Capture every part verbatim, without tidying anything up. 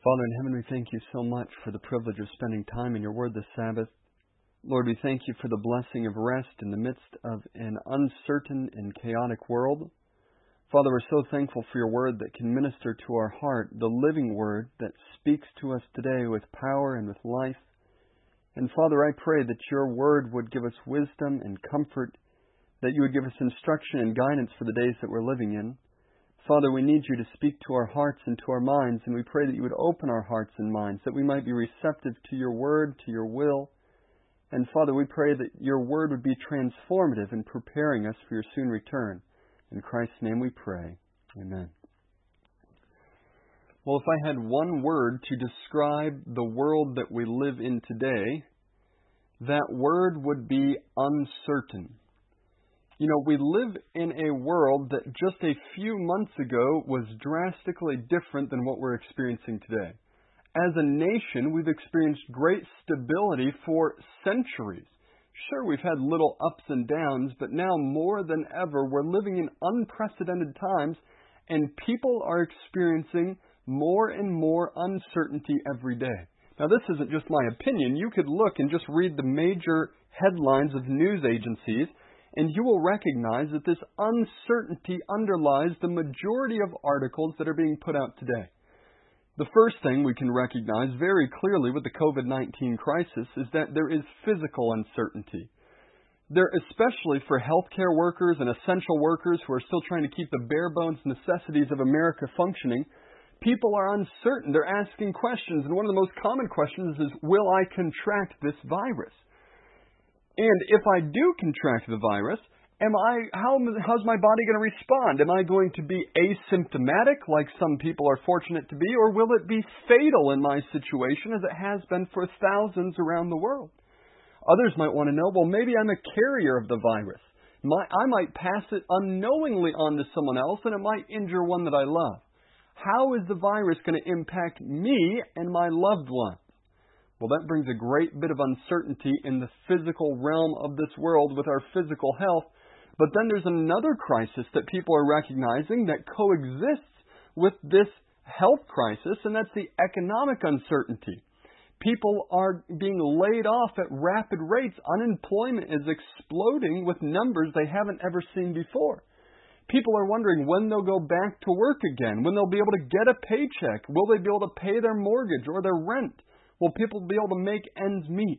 Father in heaven, we thank you so much for the privilege of spending time in your word this Sabbath. Lord, we thank you for the blessing of rest in the midst of an uncertain and chaotic world. Father, we're so thankful for your word that can minister to our heart, the living word that speaks to us today with power and with life. And Father, I pray that your word would give us wisdom and comfort, that you would give us instruction and guidance for the days that we're living in. Father, we need you to speak to our hearts and to our minds, and we pray that you would open our hearts and minds, that we might be receptive to your word, to your will. And Father, we pray that your word would be transformative in preparing us for your soon return. In Christ's name we pray. Amen. Well, if I had one word to describe the world that we live in today, that word would be uncertain. You know, we live in a world that just a few months ago was drastically different than what we're experiencing today. As a nation, we've experienced great stability for centuries. Sure, we've had little ups and downs, but now more than ever, we're living in unprecedented times, and people are experiencing more and more uncertainty every day. Now, this isn't just my opinion. You could look and just read the major headlines of news agencies, and you will recognize that this uncertainty underlies the majority of articles that are being put out today. The first thing we can recognize very clearly with the COVID nineteen crisis is that there is physical uncertainty. There, especially for healthcare workers and essential workers who are still trying to keep the bare bones necessities of America functioning, people are uncertain. They're asking questions, and one of the most common questions is, will I contract this virus? And if I do contract the virus, am I how how's my body going to respond? Am I going to be asymptomatic like some people are fortunate to be, or will it be fatal in my situation as it has been for thousands around the world? Others might want to know, well, maybe I'm a carrier of the virus. My, I might pass it unknowingly on to someone else, and it might injure one that I love. How is the virus going to impact me and my loved ones? Well, that brings a great bit of uncertainty in the physical realm of this world with our physical health. But then there's another crisis that people are recognizing that coexists with this health crisis, and that's the economic uncertainty. People are being laid off at rapid rates. Unemployment is exploding with numbers they haven't ever seen before. People are wondering when they'll go back to work again, when they'll be able to get a paycheck. Will they be able to pay their mortgage or their rent? Will people be able to make ends meet?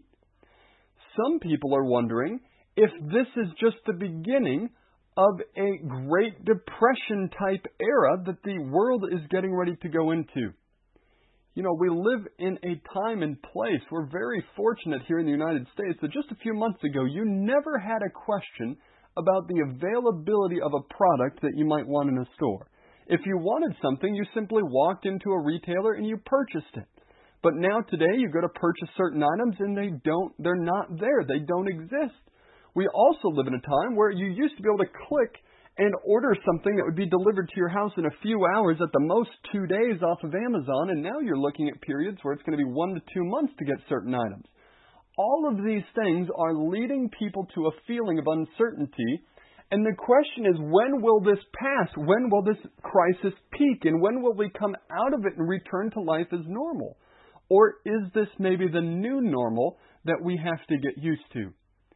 Some people are wondering if this is just the beginning of a Great Depression type era that the world is getting ready to go into. You know, we live in a time and place. We're very fortunate here in the United States that just a few months ago, you never had a question about the availability of a product that you might want in a store. If you wanted something, you simply walked into a retailer and you purchased it. But now today you go to purchase certain items and they don't, they're not there. They don't exist. We also live in a time where you used to be able to click and order something that would be delivered to your house in a few hours, at the most two days off of Amazon, and now you're looking at periods where it's going to be one to two months to get certain items. All of these things are leading people to a feeling of uncertainty, and the question is, when will this pass? When will this crisis peak? And when will we come out of it and return to life as normal? Or is this maybe the new normal that we have to get used to?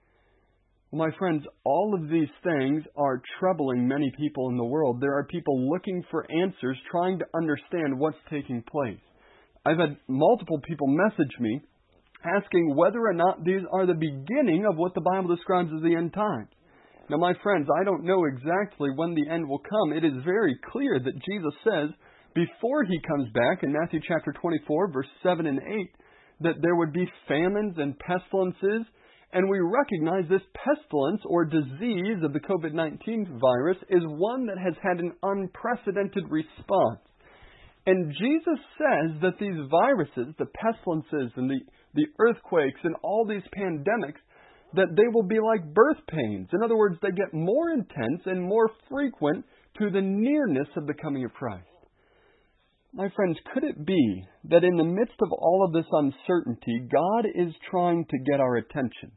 Well, my friends, all of these things are troubling many people in the world. There are people looking for answers, trying to understand what's taking place. I've had multiple people message me asking whether or not these are the beginning of what the Bible describes as the end times. Now, my friends, I don't know exactly when the end will come. It is very clear that Jesus says, before he comes back in Matthew chapter twenty-four, verse seven and eight, that there would be famines and pestilences, and we recognize this pestilence or disease of the COVID nineteen virus is one that has had an unprecedented response. And Jesus says that these viruses, the pestilences and the, the earthquakes and all these pandemics, that they will be like birth pains. In other words, they get more intense and more frequent to the nearness of the coming of Christ. My friends, could it be that in the midst of all of this uncertainty, God is trying to get our attention?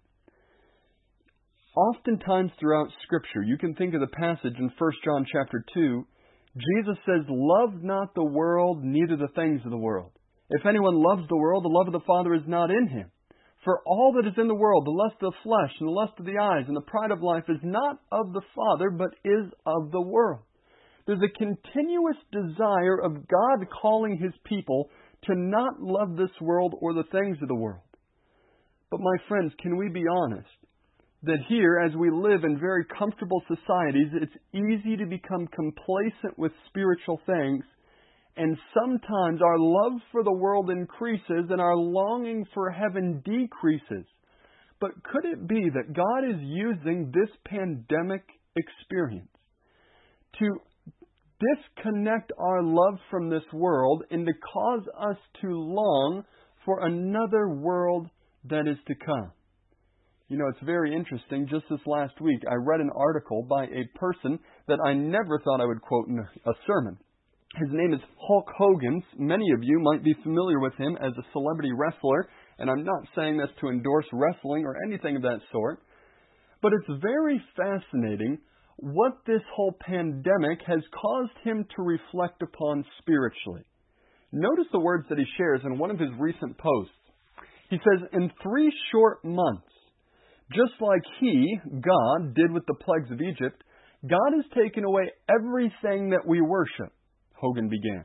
Oftentimes throughout Scripture, you can think of the passage in First John chapter two, Jesus says, "Love not the world, neither the things of the world." If anyone loves the world, the love of the Father is not in him. For all that is in the world, the lust of the flesh and the lust of the eyes and the pride of life is not of the Father, but is of the world. There's a continuous desire of God calling His people to not love this world or the things of the world. But my friends, can we be honest that here, as we live in very comfortable societies, it's easy to become complacent with spiritual things, and sometimes our love for the world increases and our longing for heaven decreases. But could it be that God is using this pandemic experience to disconnect our love from this world and to cause us to long for another world that is to come? You know, it's very interesting. Just this last week, I read an article by a person that I never thought I would quote in a sermon. His name is Hulk Hogan. Many of you might be familiar with him as a celebrity wrestler, and I'm not saying this to endorse wrestling or anything of that sort, but it's very fascinating what this whole pandemic has caused him to reflect upon spiritually. Notice the words that he shares in one of his recent posts. He says, in three short months, just like He, God, did with the plagues of Egypt, God has taken away everything that we worship. Hogan began.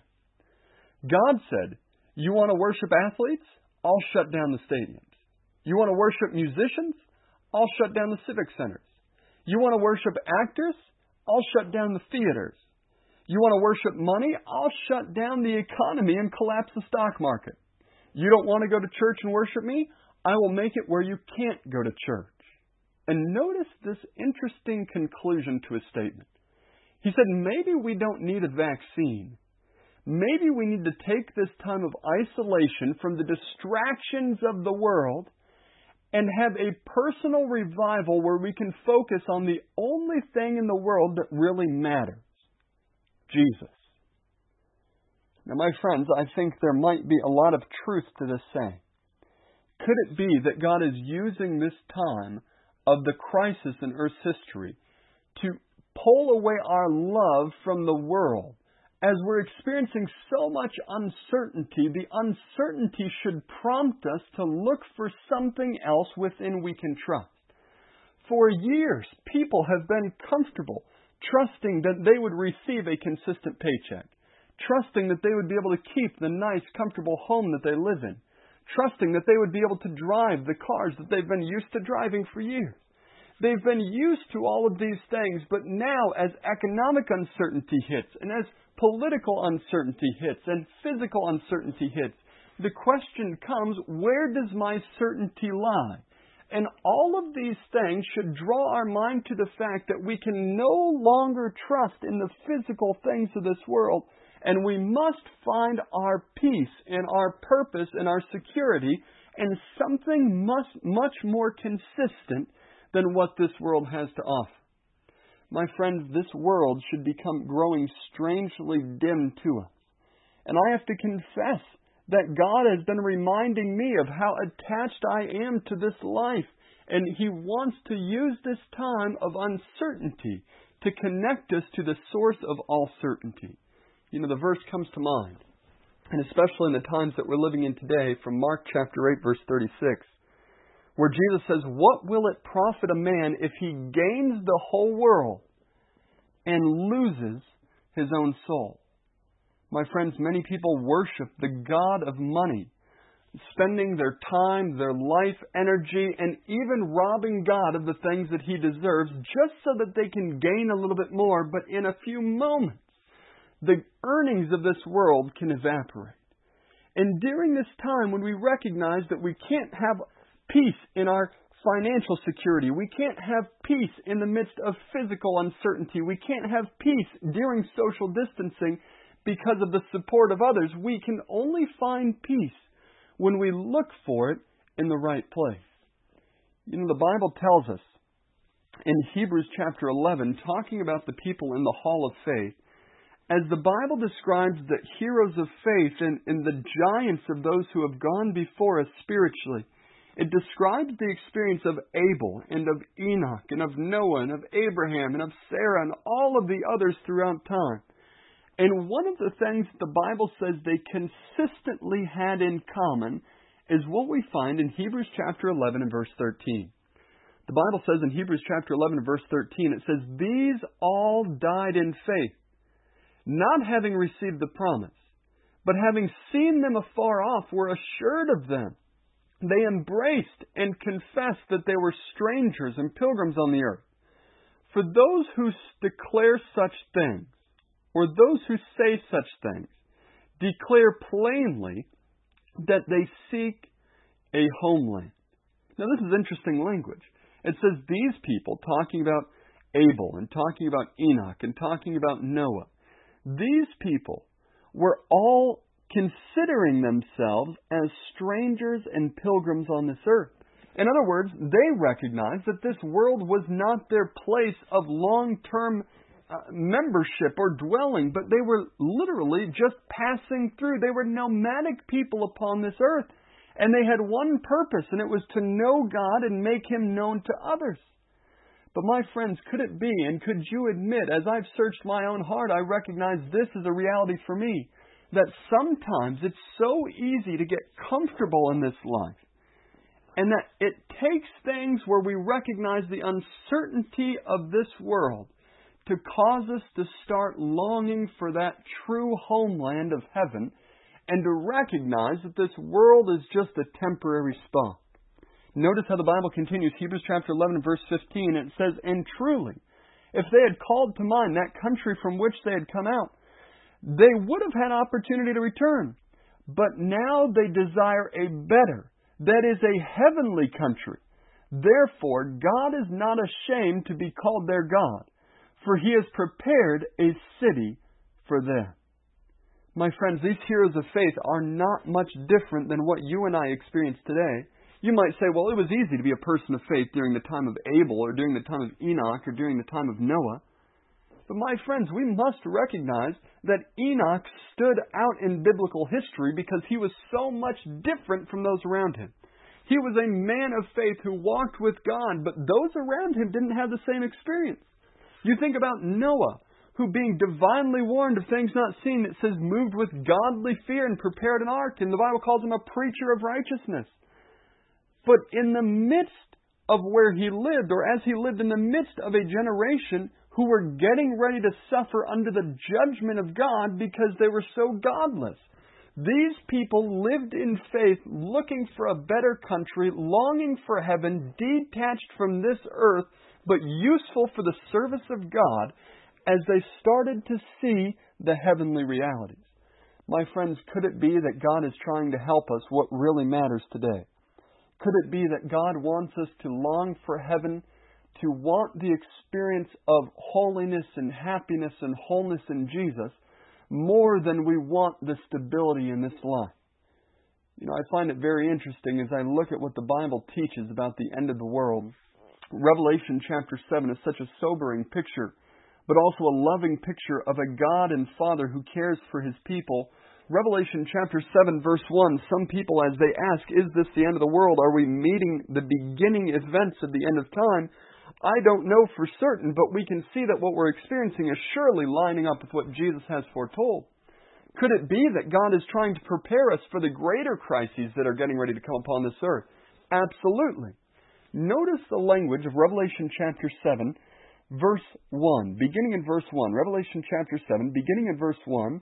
God said, you want to worship athletes? I'll shut down the stadiums. You want to worship musicians? I'll shut down the civic centers. You want to worship actors? I'll shut down the theaters. You want to worship money? I'll shut down the economy and collapse the stock market. You don't want to go to church and worship me? I will make it where you can't go to church. And notice this interesting conclusion to his statement. He said, maybe we don't need a vaccine. Maybe we need to take this time of isolation from the distractions of the world and have a personal revival where we can focus on the only thing in the world that really matters, Jesus. Now, my friends, I think there might be a lot of truth to this saying. Could it be that God is using this time of the crisis in Earth's history to pull away our love from the world? As we're experiencing so much uncertainty, the uncertainty should prompt us to look for something else within we can trust. For years, people have been comfortable, trusting that they would receive a consistent paycheck, trusting that they would be able to keep the nice, comfortable home that they live in, trusting that they would be able to drive the cars that they've been used to driving for years. They've been used to all of these things, but now as economic uncertainty hits, and as political uncertainty hits, and physical uncertainty hits, the question comes, where does my certainty lie? And all of these things should draw our mind to the fact that we can no longer trust in the physical things of this world, and we must find our peace and our purpose and our security in something much, much more consistent than what this world has to offer. My friends, this world should become growing strangely dim to us. And I have to confess that God has been reminding me of how attached I am to this life. And He wants to use this time of uncertainty to connect us to the source of all certainty. You know, the verse comes to mind, and especially in the times that we're living in today, from Mark chapter eight, verse thirty-six, where Jesus says, what will it profit a man if he gains the whole world and loses his own soul? My friends, many people worship the god of money, spending their time, their life, energy, and even robbing God of the things that He deserves just so that they can gain a little bit more, but in a few moments, the earnings of this world can evaporate. And during this time when we recognize that we can't have peace in our financial security, we can't have peace in the midst of physical uncertainty, we can't have peace during social distancing because of the support of others, we can only find peace when we look for it in the right place. You know, the Bible tells us in Hebrews chapter eleven, talking about the people in the hall of faith, as the Bible describes the heroes of faith and, and the giants of those who have gone before us spiritually, it describes the experience of Abel and of Enoch and of Noah and of Abraham and of Sarah and all of the others throughout time. And one of the things the Bible says they consistently had in common is what we find in Hebrews chapter eleven and verse thirteen. The Bible says in Hebrews chapter eleven and verse thirteen, it says, "These all died in faith, not having received the promise, but having seen them afar off, were assured of them. They embraced and confessed that they were strangers and pilgrims on the earth. For those who declare such things, or those who say such things, declare plainly that they seek a homeland." Now this is interesting language. It says these people, talking about Abel and talking about Enoch and talking about Noah, these people were all considering themselves as strangers and pilgrims on this earth. In other words, they recognized that this world was not their place of long-term uh, membership or dwelling, but they were literally just passing through. They were nomadic people upon this earth, and they had one purpose, and it was to know God and make Him known to others. But my friends, could it be, and could you admit, as I've searched my own heart, I recognize this is a reality for me, that sometimes it's so easy to get comfortable in this life, and that it takes things where we recognize the uncertainty of this world to cause us to start longing for that true homeland of heaven, and to recognize that this world is just a temporary spot. Notice how the Bible continues, Hebrews chapter eleven, verse fifteen, it says, "And truly, if they had called to mind that country from which they had come out, they would have had opportunity to return. But now they desire a better, that is a heavenly country. Therefore, God is not ashamed to be called their God, for He has prepared a city for them." My friends, these heroes of faith are not much different than what you and I experience today. You might say, well, it was easy to be a person of faith during the time of Abel, or during the time of Enoch, or during the time of Noah. But my friends, we must recognize that Enoch stood out in biblical history because he was so much different from those around him. He was a man of faith who walked with God, but those around him didn't have the same experience. You think about Noah, who being divinely warned of things not seen, it says moved with godly fear and prepared an ark, and the Bible calls him a preacher of righteousness. But in the midst of where he lived, or as he lived in the midst of a generation who were getting ready to suffer under the judgment of God because they were so godless, these people lived in faith, looking for a better country, longing for heaven, detached from this earth, but useful for the service of God as they started to see the heavenly realities. My friends, could it be that God is trying to help us what really matters today? Could it be that God wants us to long for heaven, to want the experience of holiness and happiness and wholeness in Jesus more than we want the stability in this life? You know, I find it very interesting as I look at what the Bible teaches about the end of the world. Revelation chapter seven is such a sobering picture, but also a loving picture of a God and Father who cares for His people. Revelation chapter seven, verse one, some people, as they ask, is this the end of the world? Are we meeting the beginning events of the end of time? I don't know for certain, but we can see that what we're experiencing is surely lining up with what Jesus has foretold. Could it be that God is trying to prepare us for the greater crises that are getting ready to come upon this earth? Absolutely. Notice the language of Revelation chapter seven, verse one, beginning in verse one. Revelation chapter seven, beginning in verse one.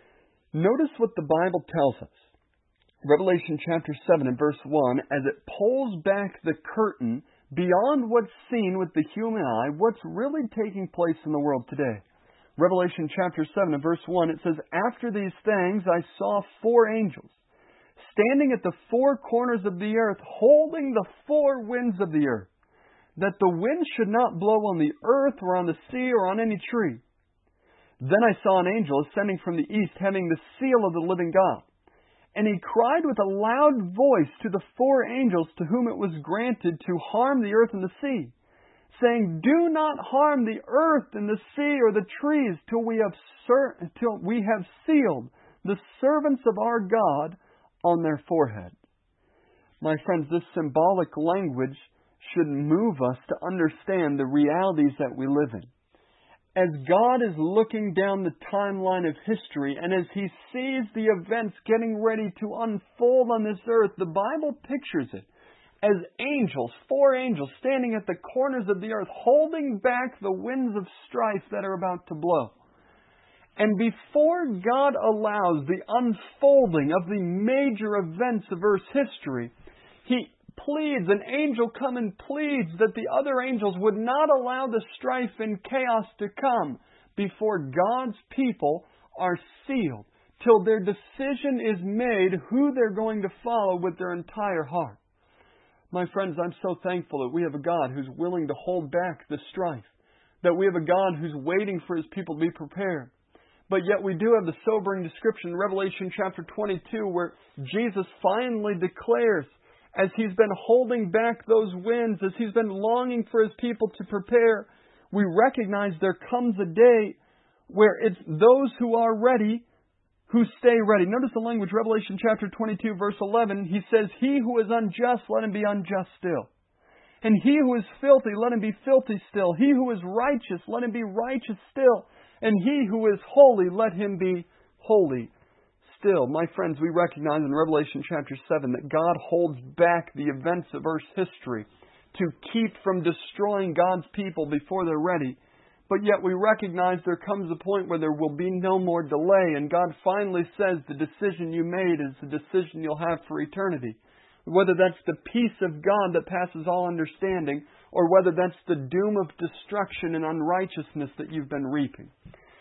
Notice what the Bible tells us. Revelation chapter seven and verse one, as it pulls back the curtain beyond what's seen with the human eye, what's really taking place in the world today. Revelation chapter seven and verse one, it says, "After these things I saw four angels, standing at the four corners of the earth, holding the four winds of the earth, that the wind should not blow on the earth or on the sea or on any tree. Then I saw an angel ascending from the east, having the seal of the living God. And he cried with a loud voice to the four angels to whom it was granted to harm the earth and the sea, saying, Do not harm the earth and the sea or the trees till we have ser- till we have sealed the servants of our God on their forehead." My friends, this symbolic language should move us to understand the realities that we live in. as God is looking down the timeline of history and as He sees the events getting ready to unfold on this earth, the Bible pictures it as angels, four angels standing at the corners of the earth, holding back the winds of strife that are about to blow. And before God allows the unfolding of the major events of Earth's history, He pleads, an angel come and pleads that the other angels would not allow the strife and chaos to come before God's people are sealed, till their decision is made who they're going to follow with their entire heart. My friends, I'm so thankful that we have a God who's willing to hold back the strife, that we have a God who's waiting for His people to be prepared. But yet we do have the sobering description in Revelation chapter twenty-two where Jesus finally declares, as He's been holding back those winds, as He's been longing for His people to prepare, we recognize there comes a day where it's those who are ready who stay ready. Notice the language, Revelation chapter twenty-two, verse eleven. He says, "He who is unjust, let him be unjust still. And he who is filthy, let him be filthy still. He who is righteous, let him be righteous still. And he who is holy, let him be holy still." My friends, we recognize in Revelation chapter seven that God holds back the events of Earth's history to keep from destroying God's people before they're ready. But yet we recognize there comes a point where there will be no more delay, and God finally says the decision you made is the decision you'll have for eternity. Whether that's the peace of God that passes all understanding, or whether that's the doom of destruction and unrighteousness that you've been reaping.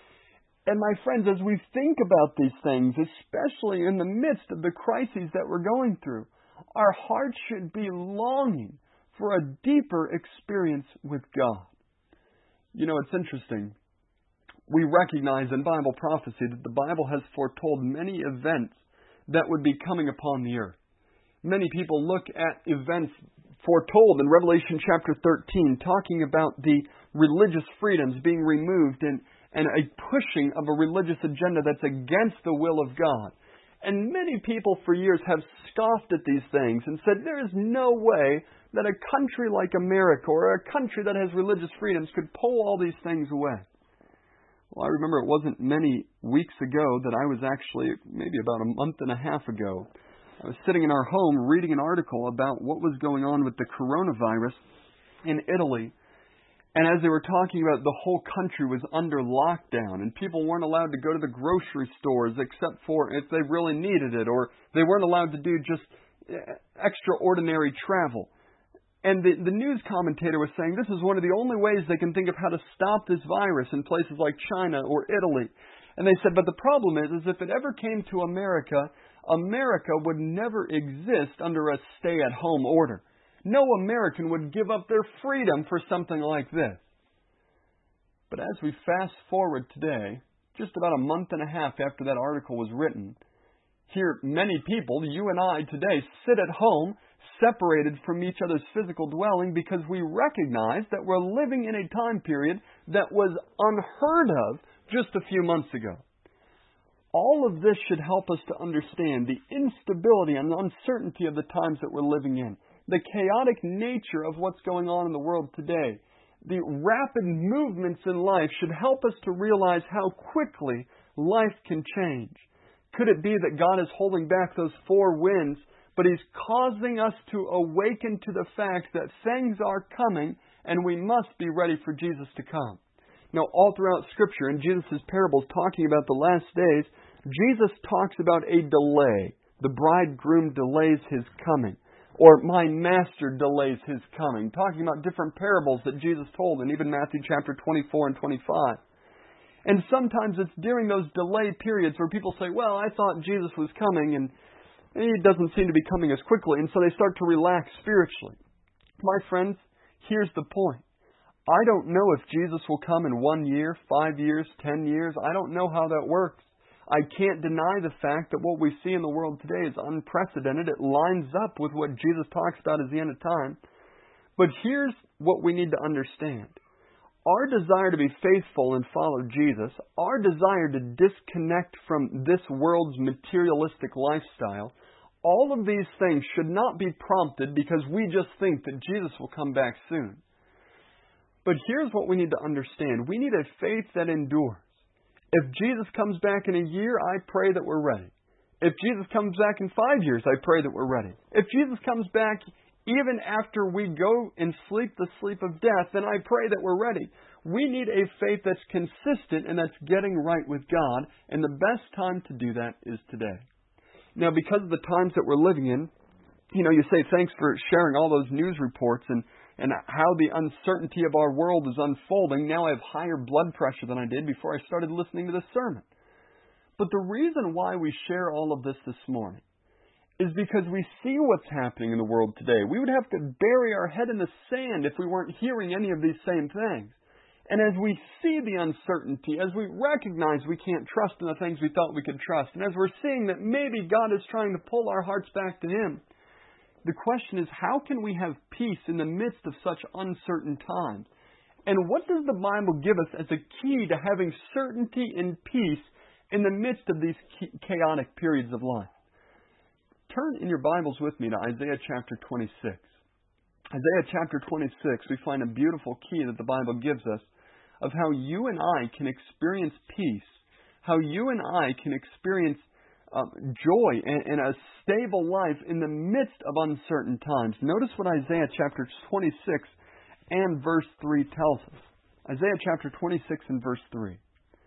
And my friends, as we think about these things, especially in the midst of the crises that we're going through, our hearts should be longing for a deeper experience with God. You know, it's interesting. We recognize in Bible prophecy that the Bible has foretold many events that would be coming upon the earth. Many people look at events foretold in Revelation chapter thirteen, talking about the religious freedoms being removed and, and a pushing of a religious agenda that's against the will of God. And many people for years have scoffed at these things and said there is no way that a country like America or a country that has religious freedoms could pull all these things away. Well, I remember it wasn't many weeks ago that I was actually, maybe about a month and a half ago, I was sitting in our home reading an article about what was going on with the coronavirus in Italy. And as they were talking about, the whole country was under lockdown and people weren't allowed to go to the grocery stores except for if they really needed it, or they weren't allowed to do just extraordinary travel. And the, the news commentator was saying this is one of the only ways they can think of how to stop this virus in places like China or Italy. And they said, but the problem is, is if it ever came to America, America would never exist under a stay-at-home order. No American would give up their freedom for something like this. But as we fast forward today, just about a month and a half after that article was written, here many people, you and I today, sit at home separated from each other's physical dwelling because we recognize that we're living in a time period that was unheard of just a few months ago. All of this should help us to understand the instability and the uncertainty of the times that we're living in, the chaotic nature of what's going on in the world today. The rapid movements in life should help us to realize how quickly life can change. Could it be that God is holding back those four winds, but He's causing us to awaken to the fact that things are coming and we must be ready for Jesus to come? Now, all throughout Scripture, in Jesus' parables talking about the last days, Jesus talks about a delay. The bridegroom delays His coming. Or my master delays His coming. Talking about different parables that Jesus told in even Matthew chapter twenty-four and twenty-five. And sometimes it's during those delay periods where people say, well, I thought Jesus was coming and He doesn't seem to be coming as quickly. And so they start to relax spiritually. My friends, here's the point. I don't know if Jesus will come in one year, five years, ten years. I don't know how that works. I can't deny the fact that what we see in the world today is unprecedented. It lines up with what Jesus talks about as the end of time. But here's what we need to understand. Our desire to be faithful and follow Jesus, our desire to disconnect from this world's materialistic lifestyle, all of these things should not be prompted because we just think that Jesus will come back soon. But here's what we need to understand. We need a faith that endures. If Jesus comes back in a year, I pray that we're ready. If Jesus comes back in five years, I pray that we're ready. If Jesus comes back even after we go and sleep the sleep of death, then I pray that we're ready. We need a faith that's consistent and that's getting right with God, and the best time to do that is today. Now, because of the times that we're living in, you know, you say thanks for sharing all those news reports and, and how the uncertainty of our world is unfolding. Now I have higher blood pressure than I did before I started listening to this sermon. But the reason why we share all of this this morning is because we see what's happening in the world today. We would have to bury our head in the sand if we weren't hearing any of these same things. And as we see the uncertainty, as we recognize we can't trust in the things we thought we could trust, and as we're seeing that maybe God is trying to pull our hearts back to Him, the question is, how can we have peace in the midst of such uncertain times? And what does the Bible give us as a key to having certainty and peace in the midst of these chaotic periods of life? Turn in your Bibles with me to Isaiah chapter twenty-six. Isaiah chapter twenty-six, we find a beautiful key that the Bible gives us of how you and I can experience peace, how you and I can experience um, joy and, and a stable life in the midst of uncertain times. Notice what Isaiah chapter twenty-six and verse three tells us. Isaiah chapter twenty-six and verse three.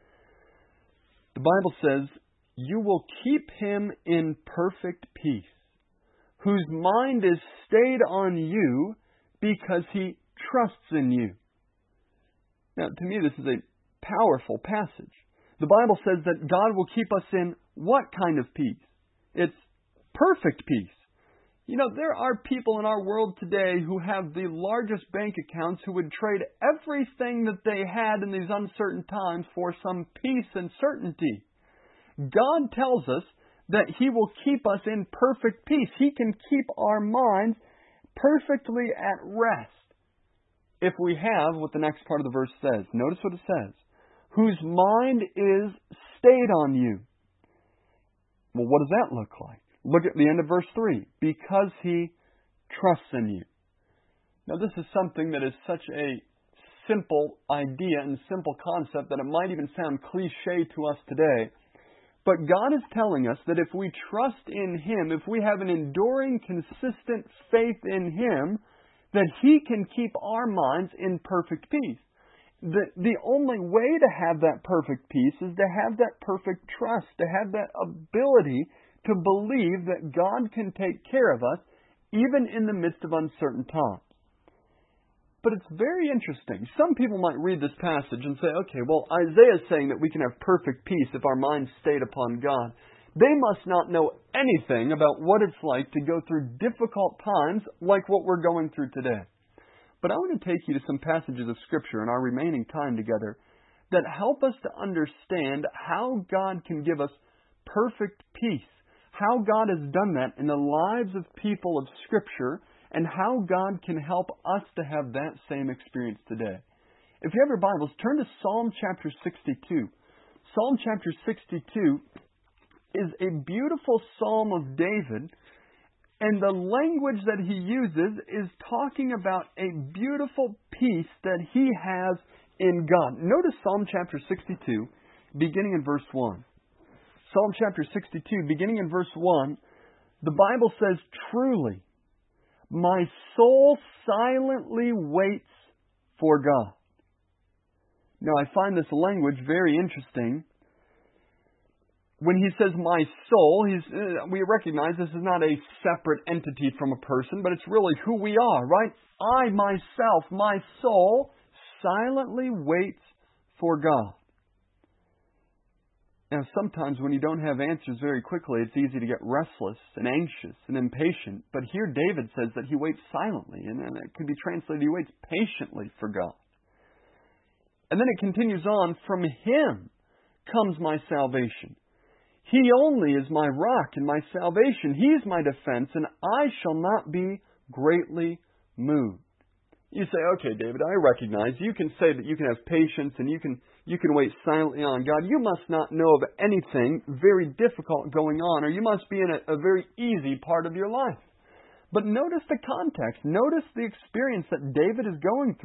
The Bible says, "You will keep him in perfect peace, whose mind is stayed on you because he trusts in you." Now, to me, this is a powerful passage. The Bible says that God will keep us in what kind of peace? It's perfect peace. You know, there are people in our world today who have the largest bank accounts who would trade everything that they had in these uncertain times for some peace and certainty. God tells us that He will keep us in perfect peace. He can keep our minds perfectly at rest if we have what the next part of the verse says. Notice what it says. Whose mind is stayed on you. Well, what does that look like? Look at the end of verse three. Because He trusts in you. Now, this is something that is such a simple idea and simple concept that it might even sound cliche to us today. But God is telling us that if we trust in Him, if we have an enduring, consistent faith in Him, that He can keep our minds in perfect peace. The, the only way to have that perfect peace is to have that perfect trust, to have that ability to believe that God can take care of us even in the midst of uncertain times. But it's very interesting. Some people might read this passage and say, okay, well, Isaiah is saying that we can have perfect peace if our minds stayed upon God. They must not know anything about what it's like to go through difficult times like what we're going through today. But I want to take you to some passages of Scripture in our remaining time together that help us to understand how God can give us perfect peace, how God has done that in the lives of people of Scripture, and how God can help us to have that same experience today. If you have your Bibles, turn to Psalm chapter sixty-two. Psalm chapter sixty-two is a beautiful psalm of David, and the language that he uses is talking about a beautiful peace that he has in God. Notice Psalm chapter sixty-two, beginning in verse one. Psalm chapter sixty-two, beginning in verse one, the Bible says, "Truly, my soul silently waits for God." Now, I find this language very interesting. When he says my soul, he's, uh, we recognize this is not a separate entity from a person, but it's really who we are, right? I, myself, my soul, silently waits for God. Now, sometimes when you don't have answers very quickly, it's easy to get restless and anxious and impatient. But here David says that he waits silently, and it could be translated, he waits patiently for God. And then it continues on, "From Him comes my salvation. He only is my rock and my salvation. He is my defense, and I shall not be greatly moved." You say, okay, David, I recognize you can say that you can have patience and you can you can wait silently on God. You must not know of anything very difficult going on, or you must be in a, a very easy part of your life. But notice the context. Notice the experience that David is going through,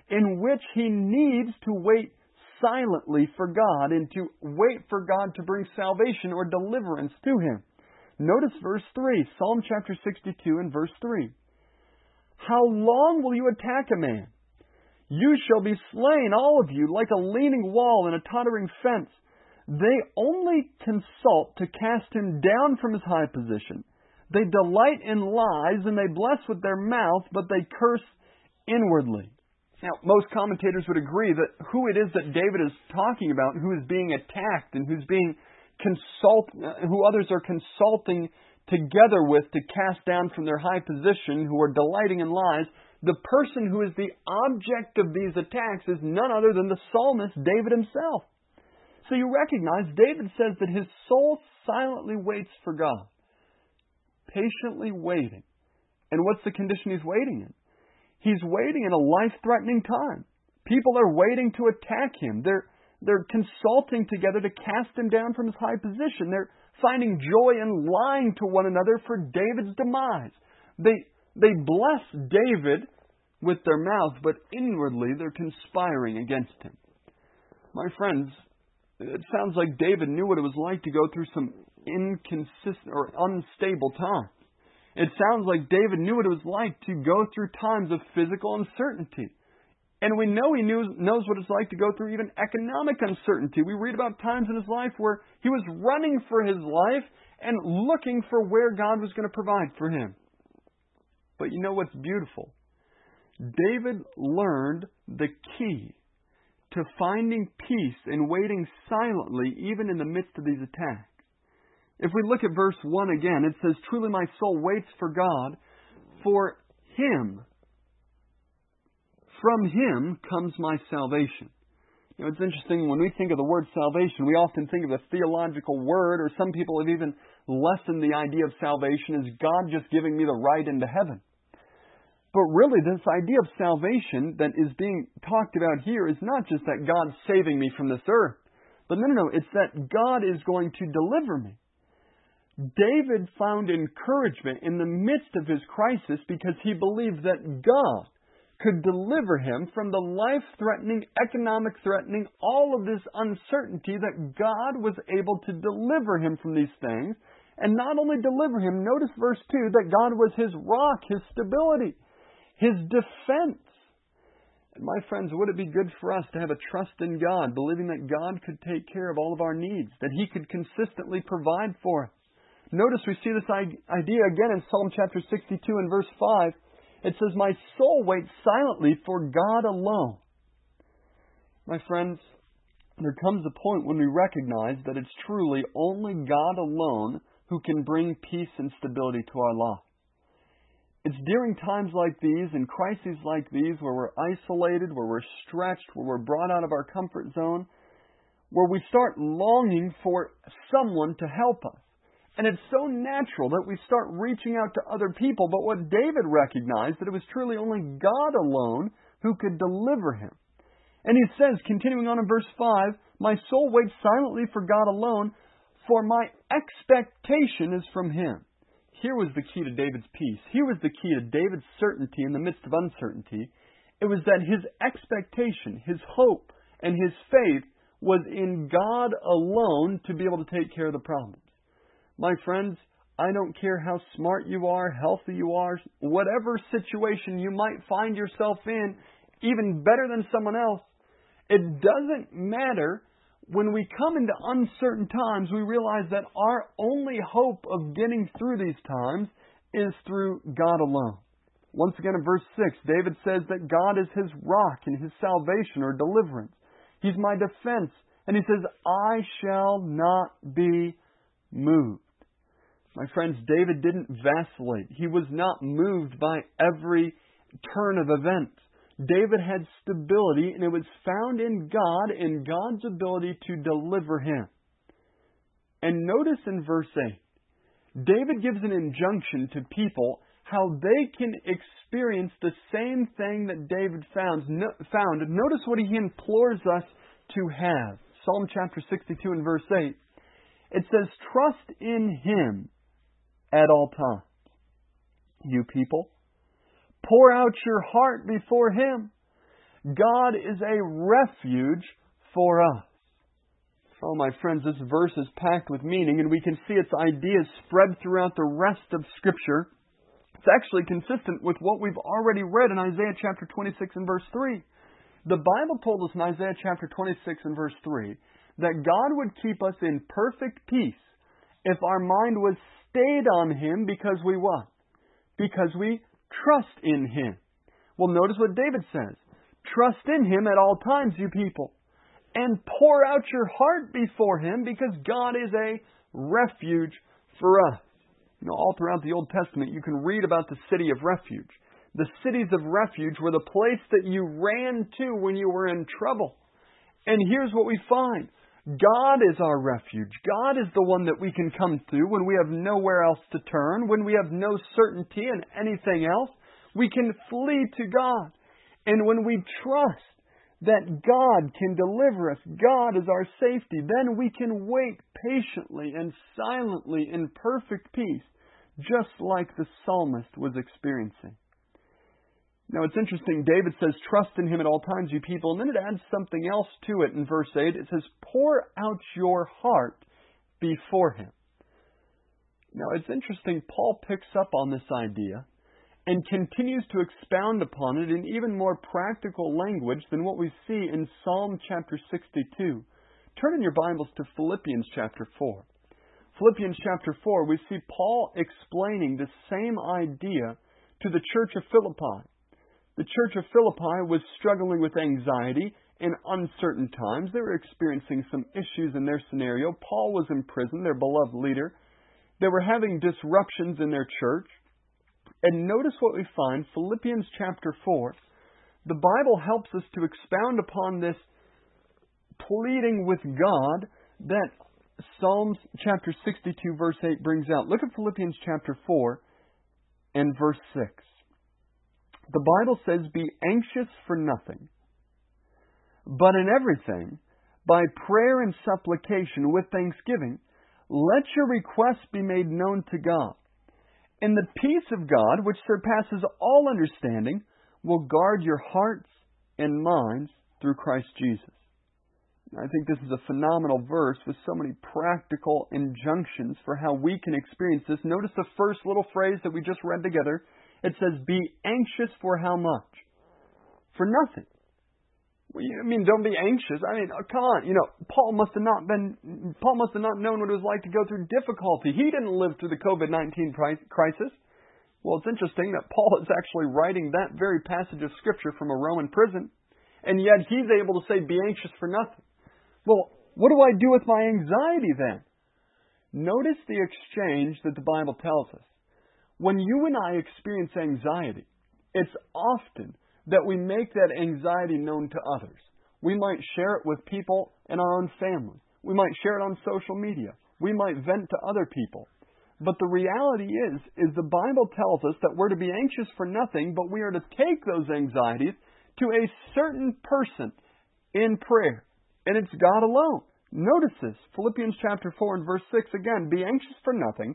in which he needs to wait silently for God and to wait for God to bring salvation or deliverance to him. Notice verse three, Psalm chapter sixty-two and verse three. How long will you attack a man? You shall be slain, all of you, like a leaning wall and a tottering fence. They only consult to cast him down from his high position. They delight in lies, and they bless with their mouth, but they curse inwardly. Now, most commentators would agree that who it is that David is talking about, who is being attacked and who's being consult, who others are consulting together with to cast down from their high position, who are delighting in lies, the person who is the object of these attacks is none other than the psalmist, David himself. So you recognize David says that his soul silently waits for God, patiently waiting. And what's the condition he's waiting in? He's waiting in a life-threatening time. People are waiting to attack him. They're, they're consulting together to cast him down from his high position. They're finding joy in lying to one another for David's demise. They, they bless David with their mouth, but inwardly they're conspiring against him. My friends, it sounds like David knew what it was like to go through some inconsistent or unstable times. It sounds like David knew what it was like to go through times of physical uncertainty. And we know he knew, knows what it's like to go through even economic uncertainty. We read about times in his life where he was running for his life and looking for where God was going to provide for him. But you know what's beautiful? David learned the key to finding peace and waiting silently even in the midst of these attacks. If we look at verse one again, it says, Truly my soul waits for God, for Him, from Him comes my salvation. You know, it's interesting, when we think of the word salvation, we often think of a theological word, or some people have even lessened the idea of salvation as God just giving me the right into heaven. But really, this idea of salvation that is being talked about here is not just that God's saving me from this earth. But no, no, no, it's that God is going to deliver me. David found encouragement in the midst of his crisis because he believed that God could deliver him from the life-threatening, economic-threatening, all of this uncertainty, that God was able to deliver him from these things. And not only deliver him, notice verse two, that God was his rock, his stability, his defense. And my friends, would it be good for us to have a trust in God, believing that God could take care of all of our needs, that He could consistently provide for us? Notice we see this idea again in Psalm chapter sixty-two and verse five. It says, My soul waits silently for God alone. My friends, there comes a point when we recognize that it's truly only God alone who can bring peace and stability to our lives. It's during times like these and crises like these where we're isolated, where we're stretched, where we're brought out of our comfort zone, where we start longing for someone to help us. And it's so natural that we start reaching out to other people. But what David recognized, that it was truly only God alone who could deliver him. And he says, continuing on in verse five, My soul waits silently for God alone, for my expectation is from Him. Here was the key to David's peace. Here was the key to David's certainty in the midst of uncertainty. It was that his expectation, his hope, and his faith was in God alone to be able to take care of the problems. My friends, I don't care how smart you are, healthy you are, whatever situation you might find yourself in, even better than someone else, it doesn't matter. When we come into uncertain times, we realize that our only hope of getting through these times is through God alone. Once again in verse six, David says that God is his rock and his salvation or deliverance. He's my defense. And he says, I shall not be moved. My friends, David didn't vacillate. He was not moved by every turn of events. David had stability, and it was found in God and God's ability to deliver him. And notice in verse eight, David gives an injunction to people how they can experience the same thing that David found. found. Notice what he implores us to have. Psalm chapter sixty-two and verse eight. It says, Trust in Him at all times. You people, pour out your heart before Him. God is a refuge for us. Oh, my friends, this verse is packed with meaning, and we can see its ideas spread throughout the rest of Scripture. It's actually consistent with what we've already read in Isaiah chapter twenty-six and verse three. The Bible told us in Isaiah chapter twenty-six and verse three that God would keep us in perfect peace if our mind was stayed on Him because we what? Because we trust in Him. Well, notice what David says. Trust in Him at all times, you people, and pour out your heart before Him, because God is a refuge for us. You know, all throughout the Old Testament, you can read about the city of refuge. The cities of refuge were the place that you ran to when you were in trouble. And here's what we find. God is our refuge. God is the one that we can come to when we have nowhere else to turn, when we have no certainty in anything else. We can flee to God. And when we trust that God can deliver us, God is our safety, then we can wait patiently and silently in perfect peace, just like the psalmist was experiencing. Now, it's interesting. David says, trust in Him at all times, you people. And then it adds something else to it in verse eight. It says, pour out your heart before Him. Now, it's interesting. Paul picks up on this idea and continues to expound upon it in even more practical language than what we see in Psalm chapter sixty-two. Turn in your Bibles to Philippians chapter four. Philippians chapter four, we see Paul explaining the same idea to the church of Philippi. The church of Philippi was struggling with anxiety in uncertain times. They were experiencing some issues in their scenario. Paul was in prison, their beloved leader. They were having disruptions in their church. And notice what we find, Philippians chapter four. The Bible helps us to expound upon this pleading with God that Psalms chapter sixty-two verse eight brings out. Look at Philippians chapter four and verse six. The Bible says, be anxious for nothing, but in everything, by prayer and supplication with thanksgiving, let your requests be made known to God. And the peace of God, which surpasses all understanding, will guard your hearts and minds through Christ Jesus. I think this is a phenomenal verse with so many practical injunctions for how we can experience this. Notice the first little phrase that we just read together. It says, be anxious for how much? For nothing. I mean, don't be anxious. I mean, oh, come on. You know, Paul must have not been, Paul must have not known what it was like to go through difficulty. He didn't live through the covid nineteen crisis. Well, it's interesting that Paul is actually writing that very passage of Scripture from a Roman prison, and yet he's able to say, be anxious for nothing. Well, what do I do with my anxiety then? Notice the exchange that the Bible tells us. When you and I experience anxiety, it's often that we make that anxiety known to others. We might share it with people in our own family. We might share it on social media. We might vent to other people. But the reality is, is the Bible tells us that we're to be anxious for nothing, but we are to take those anxieties to a certain person in prayer. And it's God alone. Notice this. Philippians chapter four and verse six again. Be anxious for nothing,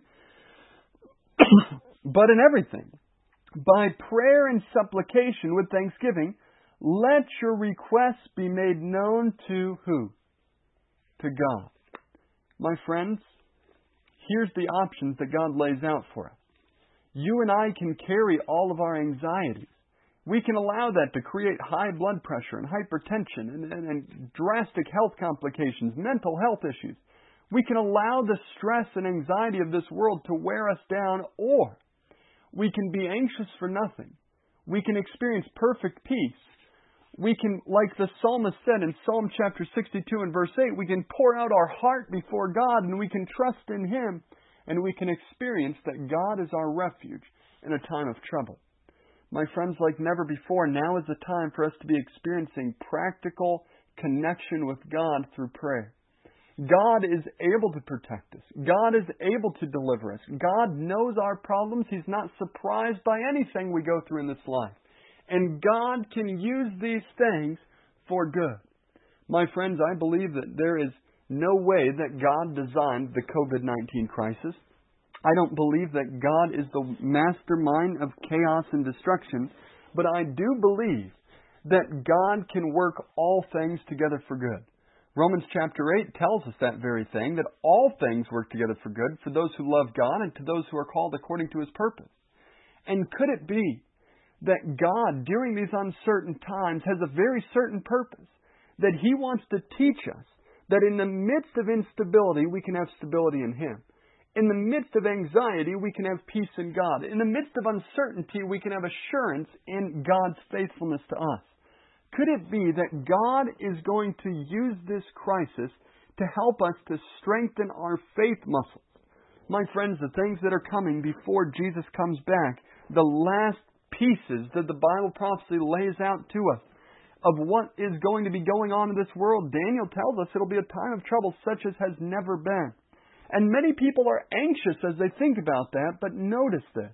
but in everything, by prayer and supplication with thanksgiving, let your requests be made known to who? To God. My friends, here's the options that God lays out for us. You and I can carry all of our anxieties. We can allow that to create high blood pressure and hypertension and, and, and drastic health complications, mental health issues. We can allow the stress and anxiety of this world to wear us down, or we can be anxious for nothing. We can experience perfect peace. We can, like the psalmist said in Psalm chapter sixty-two and verse eight, we can pour out our heart before God and we can trust in Him, and we can experience that God is our refuge in a time of trouble. My friends, like never before, now is the time for us to be experiencing practical connection with God through prayer. God is able to protect us. God is able to deliver us. God knows our problems. He's not surprised by anything we go through in this life. And God can use these things for good. My friends, I believe that there is no way that God designed the covid nineteen crisis. I don't believe that God is the mastermind of chaos and destruction, but I do believe that God can work all things together for good. Romans chapter eight tells us that very thing, that all things work together for good for those who love God and to those who are called according to His purpose. And could it be that God, during these uncertain times, has a very certain purpose, that He wants to teach us that in the midst of instability, we can have stability in Him. In the midst of anxiety, we can have peace in God. In the midst of uncertainty, we can have assurance in God's faithfulness to us. Could it be that God is going to use this crisis to help us to strengthen our faith muscles? My friends, the things that are coming before Jesus comes back, the last pieces that the Bible prophecy lays out to us of what is going to be going on in this world, Daniel tells us it'll be a time of trouble such as has never been. And many people are anxious as they think about that, but notice this.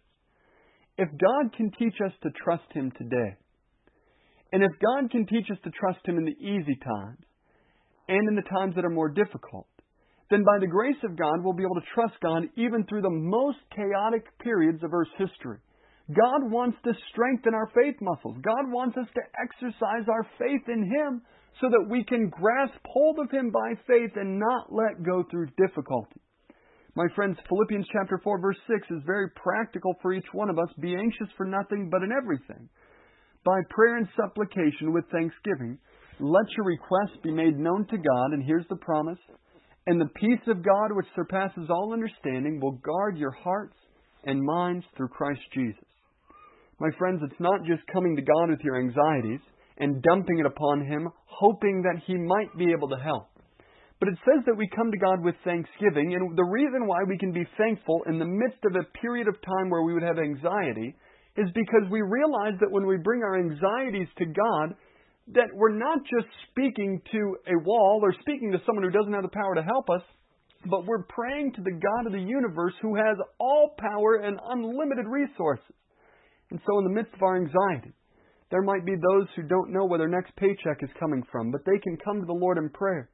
If God can teach us to trust Him today, and if God can teach us to trust Him in the easy times and in the times that are more difficult, then by the grace of God, we'll be able to trust God even through the most chaotic periods of Earth's history. God wants to strengthen our faith muscles. God wants us to exercise our faith in Him so that we can grasp hold of Him by faith and not let go through difficulty. My friends, Philippians chapter four, verse six is very practical for each one of us. Be anxious for nothing, but in everything, by prayer and supplication with thanksgiving, let your requests be made known to God. And here's the promise. And the peace of God, which surpasses all understanding, will guard your hearts and minds through Christ Jesus. My friends, it's not just coming to God with your anxieties and dumping it upon Him, hoping that He might be able to help. But it says that we come to God with thanksgiving, and the reason why we can be thankful in the midst of a period of time where we would have anxiety is because we realize that when we bring our anxieties to God, that we're not just speaking to a wall or speaking to someone who doesn't have the power to help us, but we're praying to the God of the universe who has all power and unlimited resources. And so in the midst of our anxiety, there might be those who don't know where their next paycheck is coming from, but they can come to the Lord in prayer.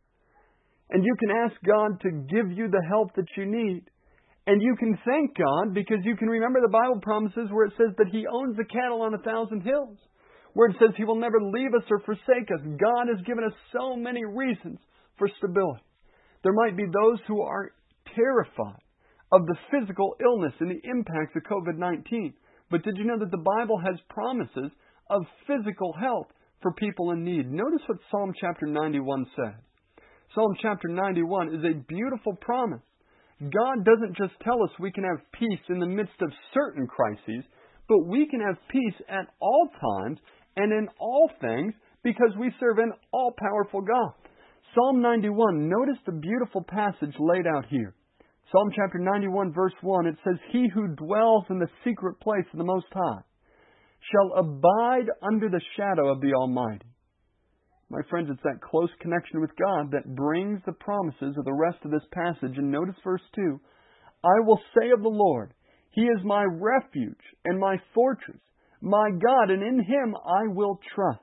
And you can ask God to give you the help that you need. And you can thank God because you can remember the Bible promises where it says that He owns the cattle on a thousand hills, where it says He will never leave us or forsake us. God has given us so many reasons for stability. There might be those who are terrified of the physical illness and the impacts of COVID nineteen. But did you know that the Bible has promises of physical health for people in need? Notice what Psalm chapter ninety-one says. Psalm chapter ninety-one is a beautiful promise. God doesn't just tell us we can have peace in the midst of certain crises, but we can have peace at all times and in all things because we serve an all-powerful God. Psalm ninety-one, notice the beautiful passage laid out here. Psalm chapter ninety-one, verse one, it says, He who dwells in the secret place of the Most High shall abide under the shadow of the Almighty. My friends, it's that close connection with God that brings the promises of the rest of this passage. And notice verse two, I will say of the Lord, He is my refuge and my fortress, my God, and in Him I will trust.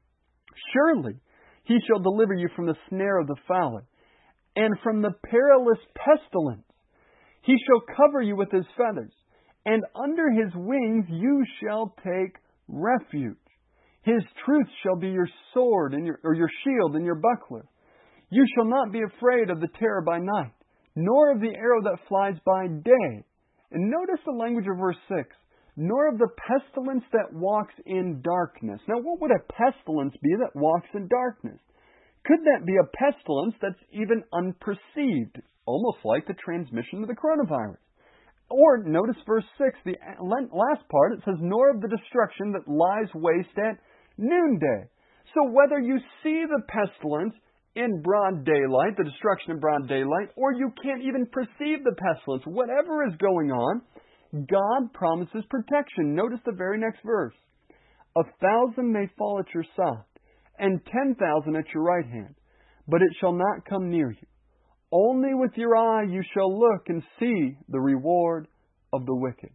Surely He shall deliver you from the snare of the fowler and from the perilous pestilence. He shall cover you with His feathers, and under His wings you shall take refuge. His truth shall be your sword and your, or your shield and your buckler. You shall not be afraid of the terror by night, nor of the arrow that flies by day. And notice the language of verse six, nor of the pestilence that walks in darkness. Now, what would a pestilence be that walks in darkness? Could that be a pestilence that's even unperceived, almost like the transmission of the coronavirus? Or, notice verse six, the last part, it says, nor of the destruction that lies waste at noonday. So whether you see the pestilence in broad daylight, the destruction in broad daylight, or you can't even perceive the pestilence, whatever is going on, God promises protection. Notice the very next verse. A thousand may fall at your side, and ten thousand at your right hand, but it shall not come near you. Only with your eye you shall look and see the reward of the wicked.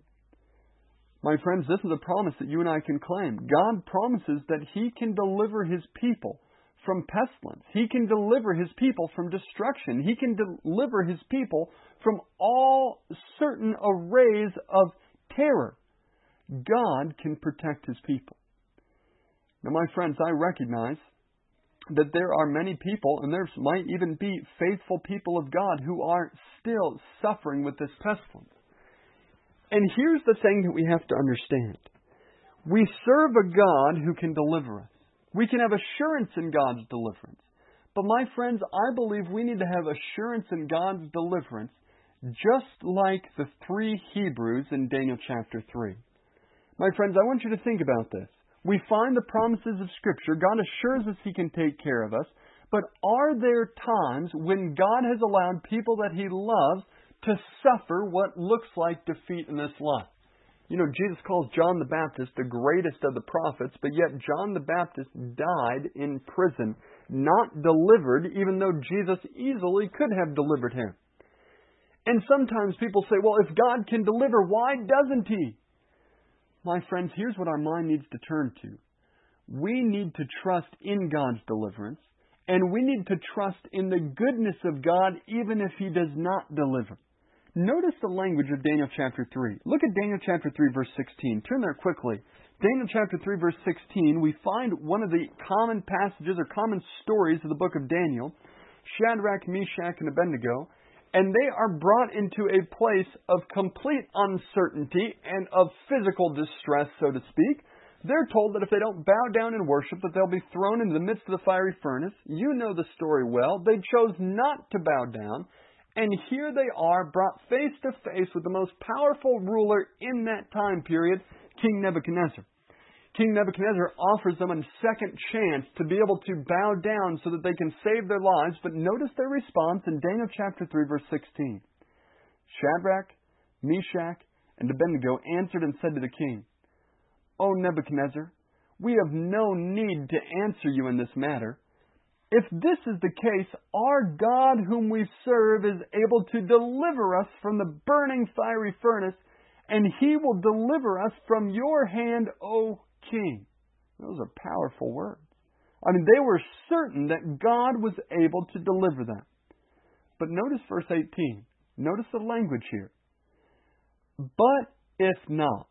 My friends, this is a promise that you and I can claim. God promises that He can deliver His people from pestilence. He can deliver His people from destruction. He can deliver His people from all certain arrays of terror. God can protect His people. Now, my friends, I recognize that there are many people, and there might even be faithful people of God who are still suffering with this pestilence. And here's the thing that we have to understand. We serve a God who can deliver us. We can have assurance in God's deliverance. But my friends, I believe we need to have assurance in God's deliverance just like the three Hebrews in Daniel chapter three. My friends, I want you to think about this. We find the promises of Scripture. God assures us He can take care of us. But are there times when God has allowed people that He loves to suffer what looks like defeat in this life? You know, Jesus calls John the Baptist the greatest of the prophets, but yet John the Baptist died in prison, not delivered, even though Jesus easily could have delivered him. And sometimes people say, well, if God can deliver, why doesn't He? My friends, here's what our mind needs to turn to. We need to trust in God's deliverance, and we need to trust in the goodness of God even if He does not deliver. Notice the language of Daniel chapter three. Look at Daniel chapter three, verse sixteen. Turn there quickly. Daniel chapter three, verse sixteen, we find one of the common passages or common stories of the book of Daniel, Shadrach, Meshach, and Abednego. And they are brought into a place of complete uncertainty and of physical distress, so to speak. They're told that if they don't bow down and worship, that they'll be thrown into the midst of the fiery furnace. You know the story well. They chose not to bow down. And here they are, brought face to face with the most powerful ruler in that time period, King Nebuchadnezzar. King Nebuchadnezzar offers them a second chance to be able to bow down so that they can save their lives. But notice their response in Daniel chapter three, verse sixteen. Shadrach, Meshach, and Abednego answered and said to the king, O Nebuchadnezzar, we have no need to answer you in this matter. If this is the case, our God whom we serve is able to deliver us from the burning fiery furnace, and He will deliver us from your hand, O King. Those are powerful words. I mean, they were certain that God was able to deliver them. But notice verse eighteen. Notice the language here. But if not,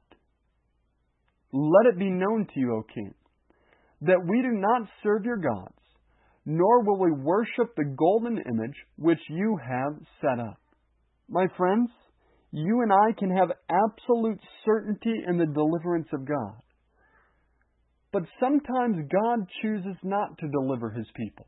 let it be known to you, O King, that we do not serve your gods, nor will we worship the golden image which you have set up. My friends, you and I can have absolute certainty in the deliverance of God. But sometimes God chooses not to deliver His people.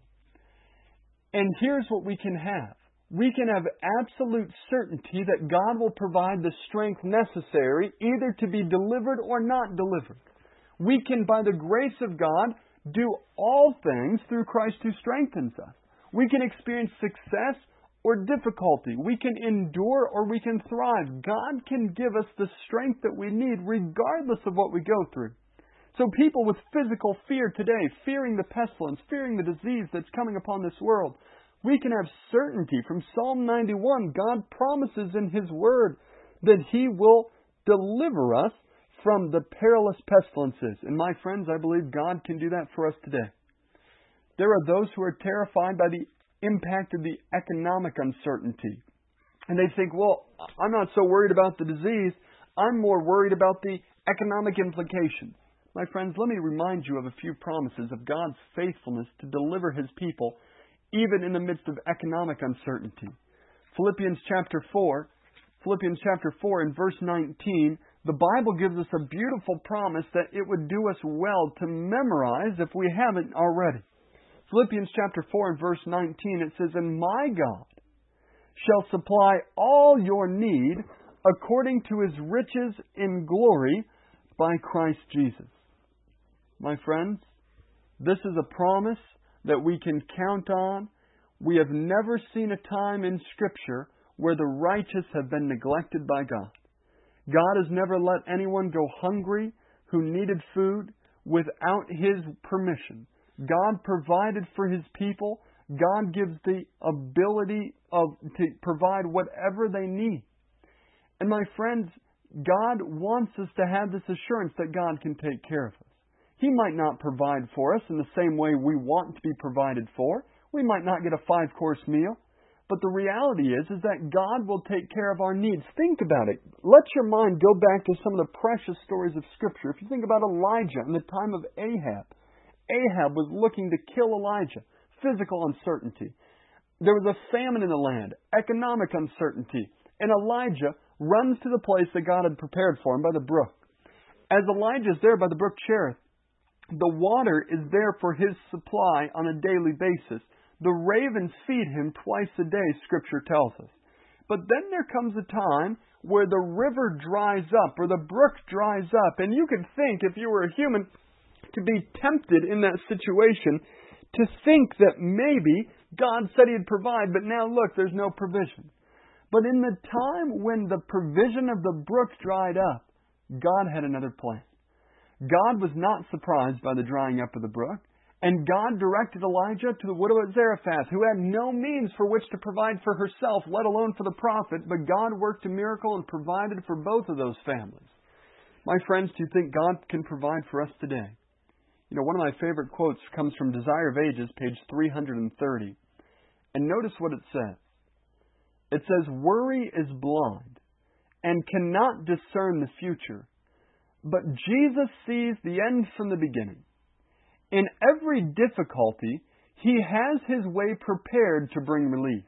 And here's what we can have. We can have absolute certainty that God will provide the strength necessary either to be delivered or not delivered. We can, by the grace of God, do all things through Christ who strengthens us. We can experience success or difficulty. We can endure or we can thrive. God can give us the strength that we need regardless of what we go through. So people with physical fear today, fearing the pestilence, fearing the disease that's coming upon this world, we can have certainty from Psalm ninety-one. God promises in His Word that He will deliver us from the perilous pestilences. And my friends, I believe God can do that for us today. There are those who are terrified by the impact of the economic uncertainty. And they think, well, I'm not so worried about the disease. I'm more worried about the economic implications. My friends, let me remind you of a few promises of God's faithfulness to deliver His people, even in the midst of economic uncertainty. Philippians chapter four, Philippians chapter four and verse nineteen, the Bible gives us a beautiful promise that it would do us well to memorize if we haven't already. Philippians chapter four and verse nineteen, it says, And my God shall supply all your need according to His riches in glory by Christ Jesus. My friends, this is a promise that we can count on. We have never seen a time in Scripture where the righteous have been neglected by God. God has never let anyone go hungry who needed food without His permission. God provided for His people. God gives the ability of to provide whatever they need. And my friends, God wants us to have this assurance that God can take care of us. He might not provide for us in the same way we want to be provided for. We might not get a five-course meal. But the reality is, is that God will take care of our needs. Think about it. Let your mind go back to some of the precious stories of Scripture. If you think about Elijah in the time of Ahab, Ahab was looking to kill Elijah. Physical uncertainty. There was a famine in the land, economic uncertainty, and Elijah runs to the place that God had prepared for him by the brook. As Elijah is there by the brook Cherith, the water is there for his supply on a daily basis. The ravens feed him twice a day, Scripture tells us. But then there comes a time where the river dries up, or the brook dries up, and you could think, if you were a human, to be tempted in that situation, to think that maybe God said He'd provide, but now look, there's no provision. But in the time when the provision of the brook dried up, God had another plan. God was not surprised by the drying up of the brook, and God directed Elijah to the widow of Zarephath, who had no means for which to provide for herself, let alone for the prophet, but God worked a miracle and provided for both of those families. My friends, do you think God can provide for us today? You know, one of my favorite quotes comes from Desire of Ages, page three hundred thirty. And notice what it says. It says, "Worry is blind and cannot discern the future, but Jesus sees the end from the beginning. In every difficulty, He has His way prepared to bring relief.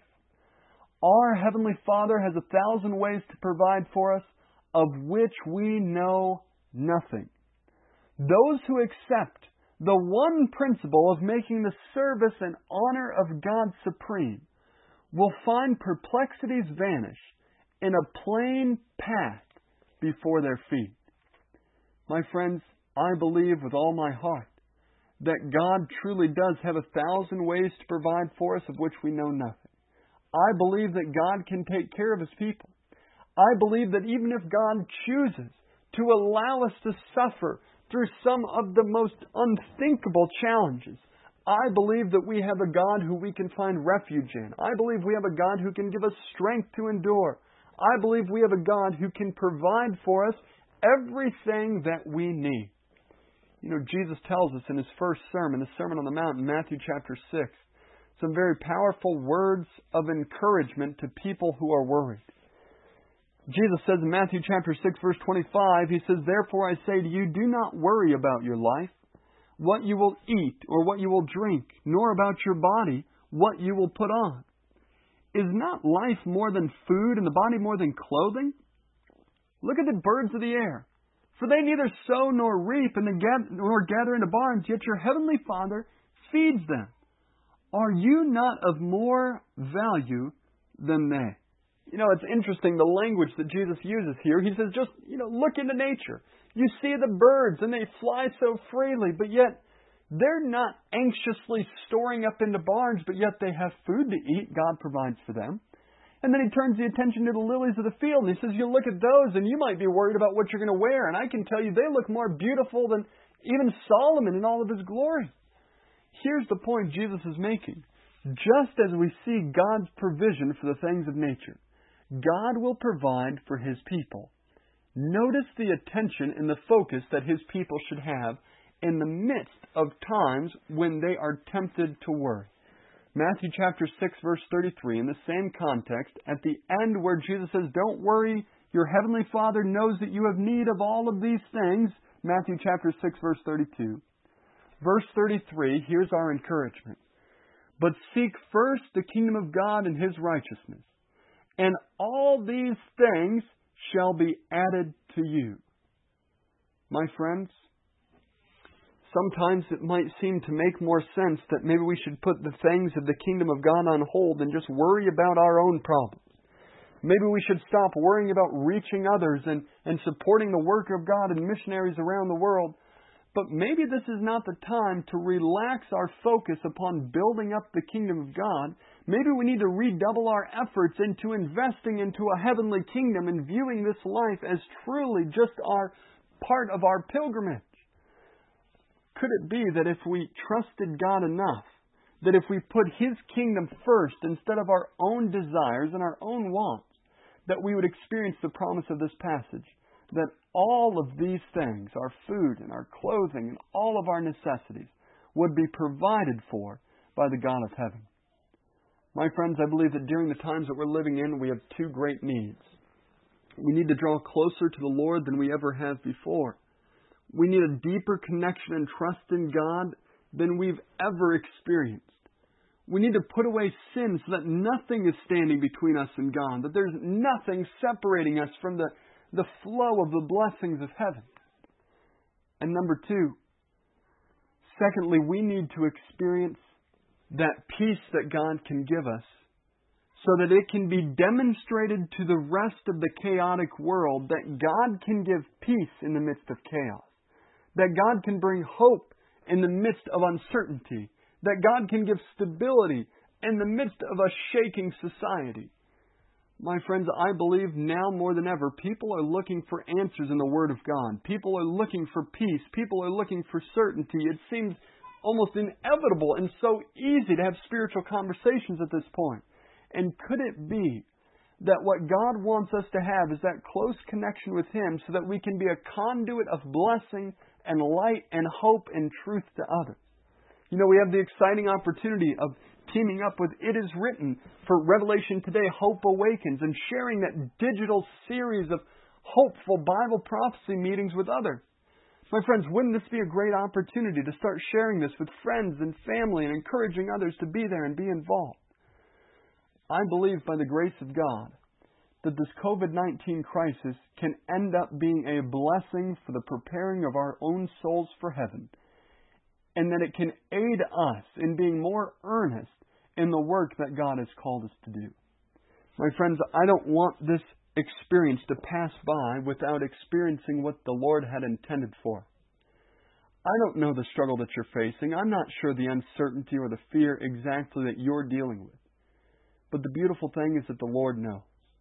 Our Heavenly Father has a thousand ways to provide for us, of which we know nothing. Those who accept the one principle of making the service and honor of God supreme will find perplexities vanish in a plain path before their feet." My friends, I believe with all my heart that God truly does have a thousand ways to provide for us of which we know nothing. I believe that God can take care of His people. I believe that even if God chooses to allow us to suffer through some of the most unthinkable challenges, I believe that we have a God who we can find refuge in. I believe we have a God who can give us strength to endure. I believe we have a God who can provide for us everything that we need. You know, Jesus tells us in His first sermon, the Sermon on the Mount in Matthew chapter six, some very powerful words of encouragement to people who are worried. Jesus says in Matthew chapter six, verse twenty-five, He says, "Therefore I say to you, do not worry about your life, what you will eat or what you will drink, nor about your body, what you will put on. Is not life more than food and the body more than clothing? Look at the birds of the air, for they neither sow nor reap and they gather, nor gather into barns, yet your heavenly Father feeds them. Are you not of more value than they?" You know, it's interesting the language that Jesus uses here. He says, just, you know, look into nature. You see the birds and they fly so freely, but yet they're not anxiously storing up into barns, but yet they have food to eat. God provides for them. And then He turns the attention to the lilies of the field, and He says, you look at those, and you might be worried about what you're going to wear. And I can tell you, they look more beautiful than even Solomon in all of his glory. Here's the point Jesus is making. Just as we see God's provision for the things of nature, God will provide for His people. Notice the attention and the focus that His people should have in the midst of times when they are tempted to worry. Matthew chapter six, verse thirty-three, in the same context, at the end where Jesus says, "Don't worry, your heavenly Father knows that you have need of all of these things." Matthew chapter six, verse thirty-two. Verse thirty-three, here's our encouragement. "But seek first the kingdom of God and His righteousness, and all these things shall be added to you." My friends, sometimes it might seem to make more sense that maybe we should put the things of the kingdom of God on hold and just worry about our own problems. Maybe we should stop worrying about reaching others and, and supporting the work of God and missionaries around the world. But maybe this is not the time to relax our focus upon building up the kingdom of God. Maybe we need to redouble our efforts into investing into a heavenly kingdom and viewing this life as truly just our part of our pilgrimage. Could it be that if we trusted God enough, that if we put His kingdom first instead of our own desires and our own wants, that we would experience the promise of this passage, that all of these things, our food and our clothing and all of our necessities, would be provided for by the God of heaven? My friends, I believe that during the times that we're living in, we have two great needs. We need to draw closer to the Lord than we ever have before. We need a deeper connection and trust in God than we've ever experienced. We need to put away sin so that nothing is standing between us and God, that there's nothing separating us from the, the flow of the blessings of heaven. And number two, secondly, we need to experience that peace that God can give us so that it can be demonstrated to the rest of the chaotic world that God can give peace in the midst of chaos, that God can bring hope in the midst of uncertainty, that God can give stability in the midst of a shaking society. My friends, I believe now more than ever, people are looking for answers in the Word of God. People are looking for peace. People are looking for certainty. It seems almost inevitable and so easy to have spiritual conversations at this point. And could it be that what God wants us to have is that close connection with Him so that we can be a conduit of blessing and light and hope and truth to others? You know, we have the exciting opportunity of teaming up with It Is Written for Revelation Today, Hope Awakens, and sharing that digital series of hopeful Bible prophecy meetings with others. My friends, wouldn't this be a great opportunity to start sharing this with friends and family and encouraging others to be there and be involved? I believe by the grace of God that this COVID nineteen crisis can end up being a blessing for the preparing of our own souls for heaven, and that it can aid us in being more earnest in the work that God has called us to do. My friends, I don't want this experience to pass by without experiencing what the Lord had intended for. I don't know the struggle that you're facing. I'm not sure the uncertainty or the fear exactly that you're dealing with. But the beautiful thing is that the Lord knows.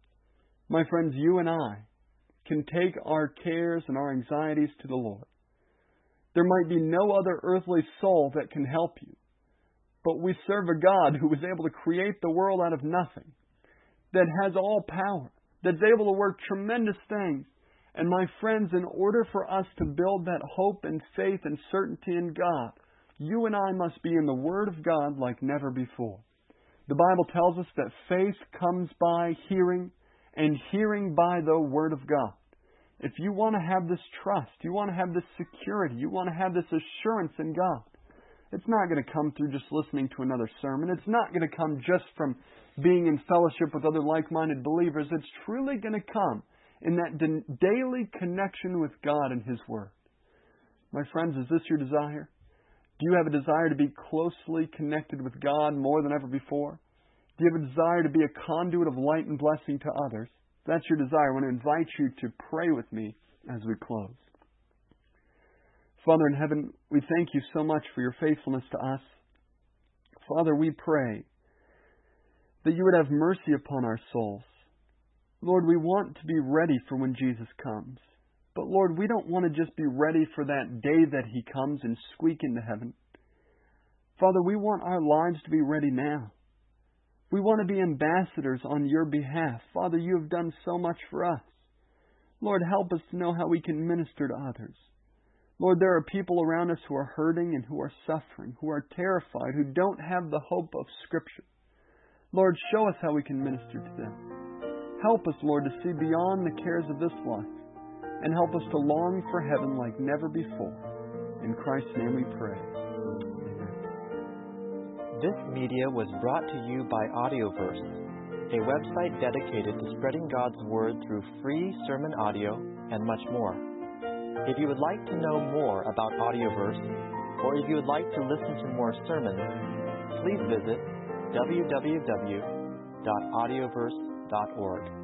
My friends, you and I can take our cares and our anxieties to the Lord. There might be no other earthly soul that can help you. But we serve a God who was able to create the world out of nothing, that has all power, that's able to work tremendous things. And my friends, in order for us to build that hope and faith and certainty in God, you and I must be in the Word of God like never before. The Bible tells us that faith comes by hearing, and hearing by the Word of God. If you want to have this trust, you want to have this security, you want to have this assurance in God, it's not going to come through just listening to another sermon. It's not going to come just from being in fellowship with other like-minded believers. It's truly going to come in that daily connection with God and His Word. My friends, is this your desire? Do you have a desire to be closely connected with God more than ever before? Do you have a desire to be a conduit of light and blessing to others? If that's your desire, I want to invite you to pray with me as we close. Father in heaven, we thank you so much for your faithfulness to us. Father, we pray that you would have mercy upon our souls. Lord, we want to be ready for when Jesus comes. But Lord, we don't want to just be ready for that day that He comes and squeak into heaven. Father, we want our lives to be ready now. We want to be ambassadors on your behalf. Father, you have done so much for us. Lord, help us to know how we can minister to others. Lord, there are people around us who are hurting and who are suffering, who are terrified, who don't have the hope of Scripture. Lord, show us how we can minister to them. Help us, Lord, to see beyond the cares of this life, and help us to long for heaven like never before. In Christ's name we pray. Amen. This media was brought to you by Audioverse, a website dedicated to spreading God's Word through free sermon audio and much more. If you would like to know more about Audioverse, or if you would like to listen to more sermons, please visit w w w dot audioverse dot org.